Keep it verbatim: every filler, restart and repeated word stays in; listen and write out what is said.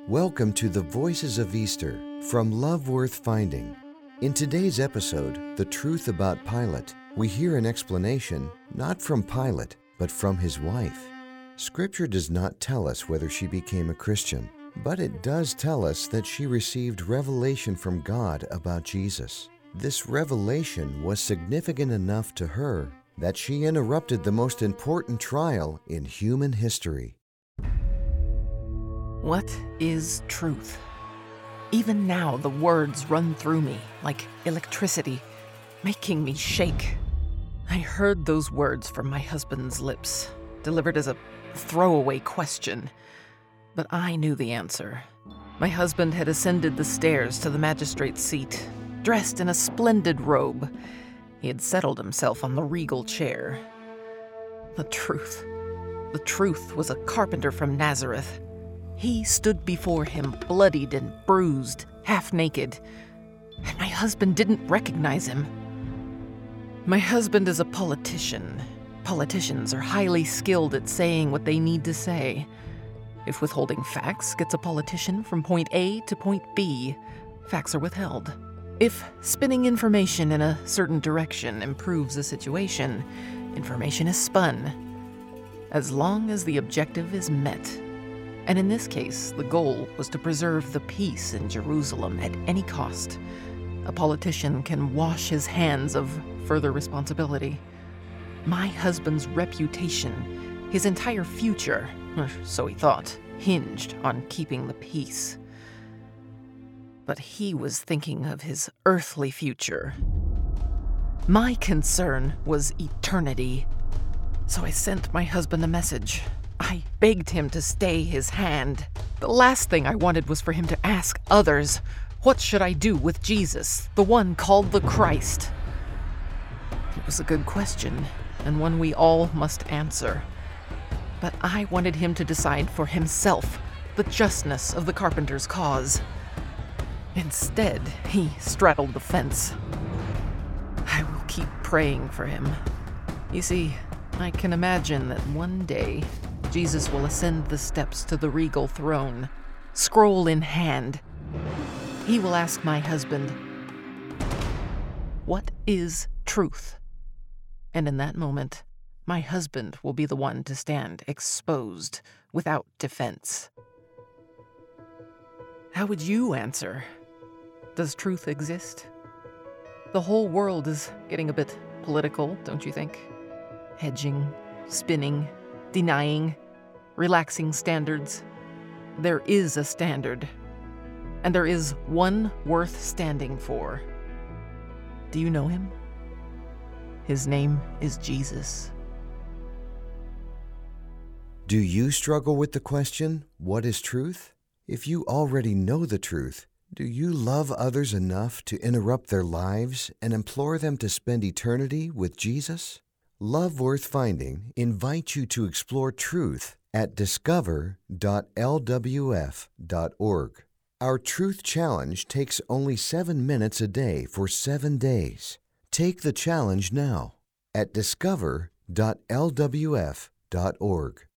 Welcome to the Voices of Easter from Love Worth Finding. In today's episode, The Truth About Pilate, we hear an explanation not from Pilate, but from his wife. Scripture does not tell us whether she became a Christian, but it does tell us that she received revelation from God about Jesus. This revelation was significant enough to her that she interrupted the most important trial in human history. What is truth? Even now, the words run through me like electricity, making me shake. I heard those words from my husband's lips, delivered as a throwaway question. But I knew the answer. My husband had ascended the stairs to the magistrate's seat, dressed in a splendid robe. He had settled himself on the regal chair. The truth. The truth was a carpenter from Nazareth. He stood before him, bloodied and bruised, half naked, and my husband didn't recognize him. My husband is a politician. Politicians are highly skilled at saying what they need to say. If withholding facts gets a politician from point A to point B, facts are withheld. If spinning information in a certain direction improves a situation, information is spun, as long as the objective is met. And in this case, the goal was to preserve the peace in Jerusalem at any cost. A politician can wash his hands of further responsibility. My husband's reputation, his entire future, or so he thought, hinged on keeping the peace. But he was thinking of his earthly future. My concern was eternity. So I sent my husband a message. I begged him to stay his hand. The last thing I wanted was for him to ask others, what should I do with Jesus, the one called the Christ? It was a good question, and one we all must answer. But I wanted him to decide for himself the justness of the carpenter's cause. Instead, he straddled the fence. I will keep praying for him. You see, I can imagine that one day Jesus will ascend the steps to the regal throne, scroll in hand. He will ask my husband, "What is truth?" And in that moment, my husband will be the one to stand exposed, without defense. How would you answer? Does truth exist? The whole world is getting a bit political, don't you think? Hedging, spinning, denying, relaxing standards. There is a standard, and there is one worth standing for. Do you know him? His name is Jesus. Do you struggle with the question, what is truth? If you already know the truth, do you love others enough to interrupt their lives and implore them to spend eternity with Jesus? Love Worth Finding invites you to explore truth at discover dot L W F dot org. Our Truth Challenge takes only seven minutes a day for seven days. Take the challenge now at discover dot L W F dot org.